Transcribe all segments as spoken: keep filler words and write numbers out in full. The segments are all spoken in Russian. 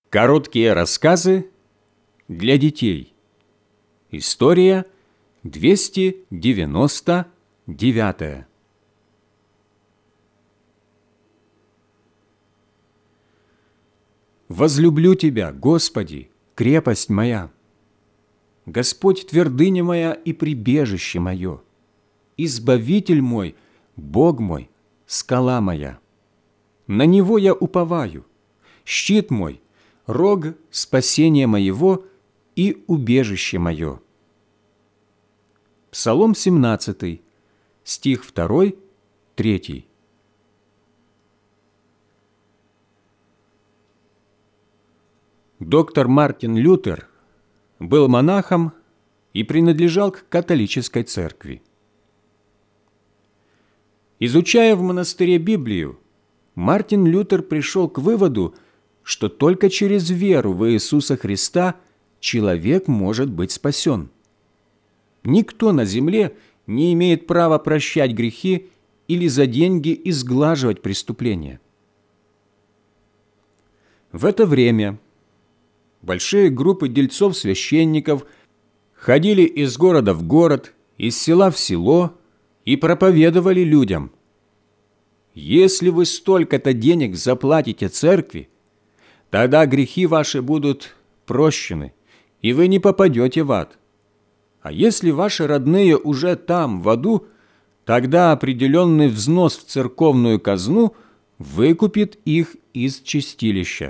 Короткие рассказы для детей. История двести девяносто девятая. Возлюблю Тебя, Господи, крепость моя. Господь, твердыня моя и прибежище мое, Избавитель мой, Бог мой, скала моя. На Него я уповаю, щит мой, рог спасения моего и убежище мое. Псалом семнадцатый, стих второй, третий. Доктор Мартин Лютер был монахом и принадлежал к католической церкви. Изучая в монастыре Библию, Мартин Лютер пришел к выводу, что только через веру в Иисуса Христа человек может быть спасен. Никто на земле не имеет права прощать грехи или за деньги изглаживать преступления. В это время большие группы дельцов-священников ходили из города в город, из села в село и проповедовали людям: «Если вы столько-то денег заплатите церкви, тогда грехи ваши будут прощены, и вы не попадете в ад. А если ваши родные уже там, в аду, тогда определенный взнос в церковную казну выкупит их из чистилища».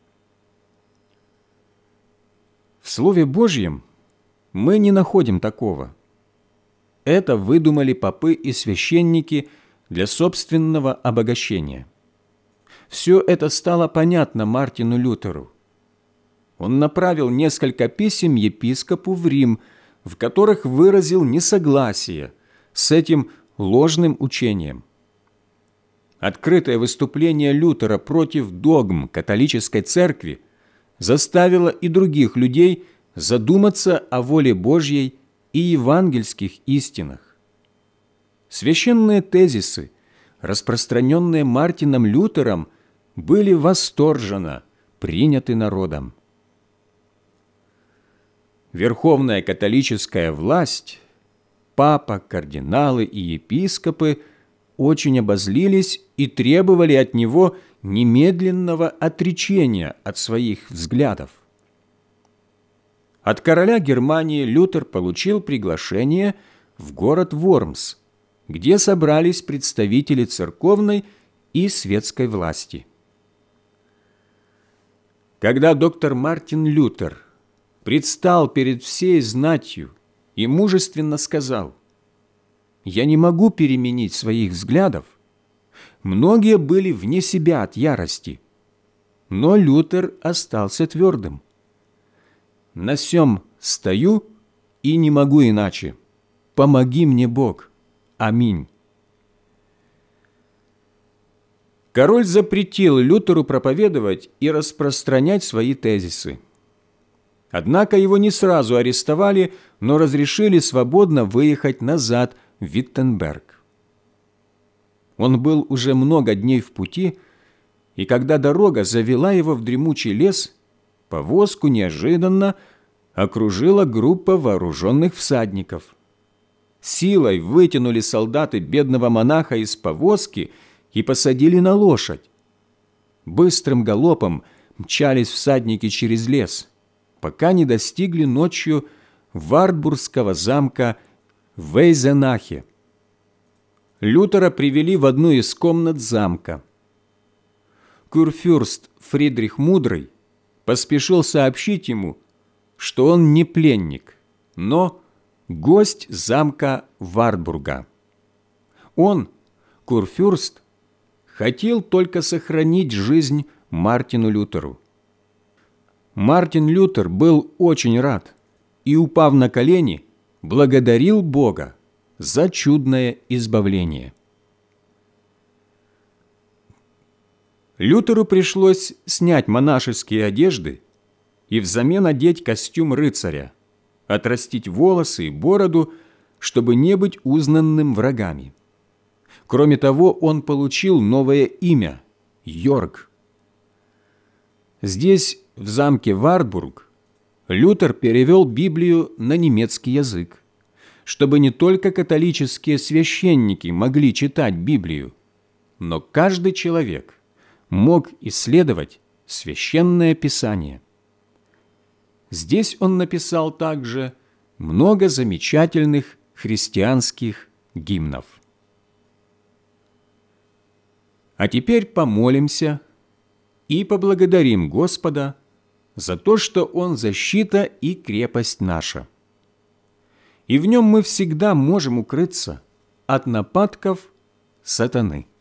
В Слове Божьем мы не находим такого. Это выдумали попы и священники для собственного обогащения. Все это стало понятно Мартину Лютеру. Он направил несколько писем епископу в Рим, в которых выразил несогласие с этим ложным учением. Открытое выступление Лютера против догм католической церкви заставило и других людей задуматься о воле Божьей и евангельских истинах. Священные тезисы, распространенные Мартином Лютером, были восторженно приняты народом. Верховная католическая власть, папа, кардиналы и епископы очень обозлились и требовали от него немедленного отречения от своих взглядов. От короля Германии Лютер получил приглашение в город Вормс, где собрались представители церковной и светской власти. Когда доктор Мартин Лютер предстал перед всей знатью и мужественно сказал: «Я не могу переменить своих взглядов», многие были вне себя от ярости, но Лютер остался твердым. «На сем стою и не могу иначе. Помоги мне, Бог. Аминь». Король запретил Лютеру проповедовать и распространять свои тезисы. Однако его не сразу арестовали, но разрешили свободно выехать назад в Виттенберг. Он был уже много дней в пути, и когда дорога завела его в дремучий лес, повозку неожиданно окружила группа вооруженных всадников. Силой вытянули солдаты бедного монаха из повозки и посадили на лошадь. Быстрым галопом мчались всадники через лес, пока не достигли ночью Вартбургского замка в Эйзенахе. Лютера привели в одну из комнат замка. Курфюрст Фридрих Мудрый поспешил сообщить ему, что он не пленник, но гость замка Вартбурга. Он, Курфюрст, хотел только сохранить жизнь Мартину Лютеру. Мартин Лютер был очень рад и, упав на колени, благодарил Бога за чудное избавление. Лютеру пришлось снять монашеские одежды и взамен одеть костюм рыцаря, отрастить волосы и бороду, чтобы не быть узнанным врагами. Кроме того, он получил новое имя – Йорг. Здесь в замке Вартбург Лютер перевел Библию на немецкий язык, чтобы не только католические священники могли читать Библию, но каждый человек мог исследовать Священное Писание. Здесь он написал также много замечательных христианских гимнов. А теперь помолимся и поблагодарим Господа за то, что Он защита и крепость наша. И в Нем мы всегда можем укрыться от нападков сатаны.